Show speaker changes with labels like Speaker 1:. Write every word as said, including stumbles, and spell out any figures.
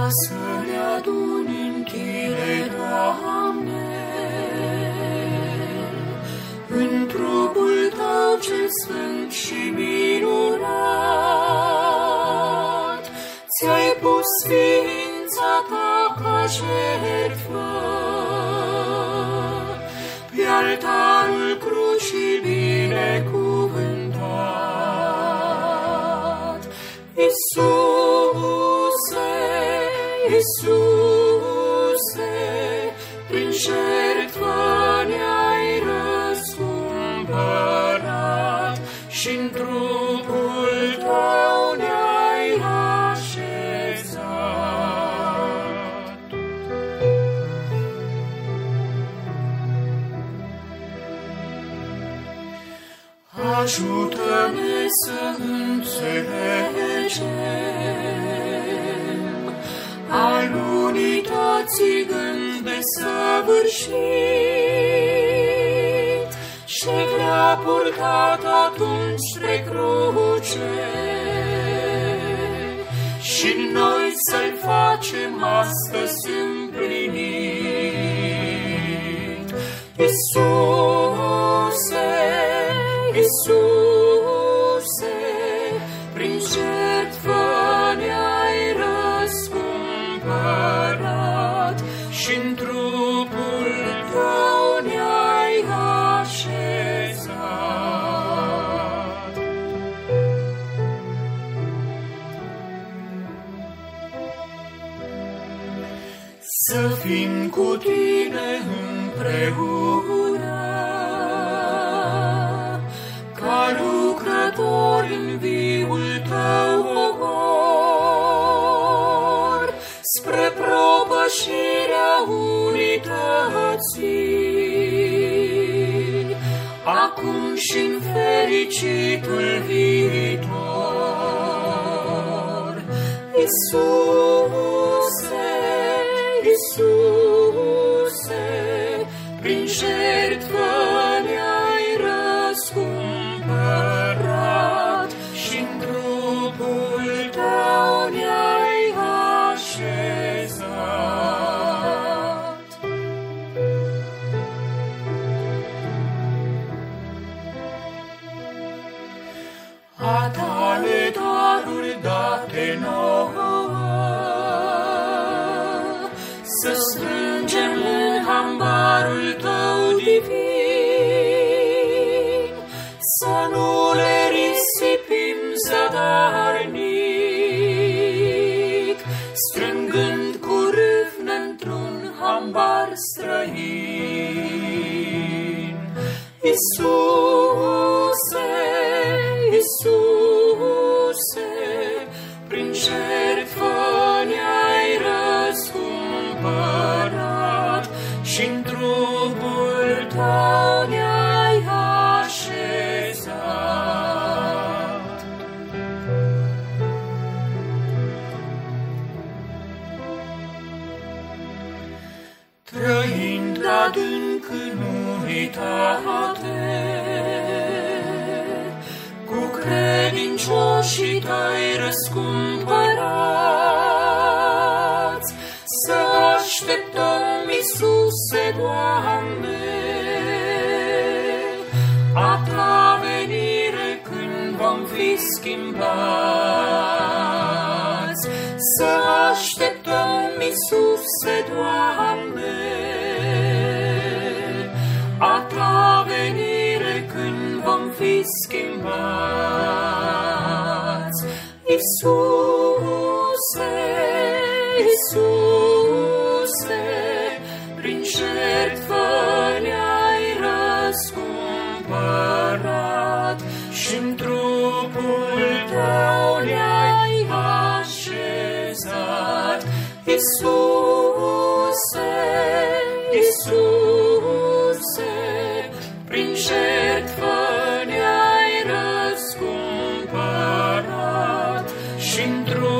Speaker 1: să le aduni în tine, Doamne, în trupul Tău cel sfânt și minunat. Ți-ai pus ființa Ta ca jertfă pe altarul crucii binecuvântat. Iisuse, Iisuse, prin jertfă ne-ai răscumpărat și-n trupul Tău ne-ai așezat. Ajută-ne să înțelegem al unității gând desăvârșit și le-a purtat atunci spre cruce, și noi să-l facem astăzi împlinit. Iisuse, Iisuse, prin jertfă ne-ai răscumpărat și-n trupul Tău ne-ai așezat. Să fim cu Tine împreună, ca lucrători în viul Tău ogor, spre propășirea unității, acum și-n fericitul viitor. Iisuse, Iisuse, prin jertfă ne-ai răscumpărat și-n trupul Tău ne-ai așezat. A Tale daruri date nouă, să strângem în hambarul Tău divin, să nu le risipim zadarnic, strângând cu râvnă într-un hambar străin. Iisuse, Iisuse, prin jertfă ne-ai răscumpărat și-n trupul Tău ne-ai așezat. Trăind adânc în unitate, cu credincioșii Tăi răscumpărați, să așteptăm, Iisuse, Doamne, a Ta venire când vom fi schimbați. Să așteptăm, Iisuse, Doamne, a Ta venire când vom fi schimbați. Iisuse, Iisuse, prin jertfă ne-ai răscumpărat și-n trupul Tău ne-ai așezat. Iisuse, Iisuse, prin jertfă ne-ai răscumpărat și-n trupul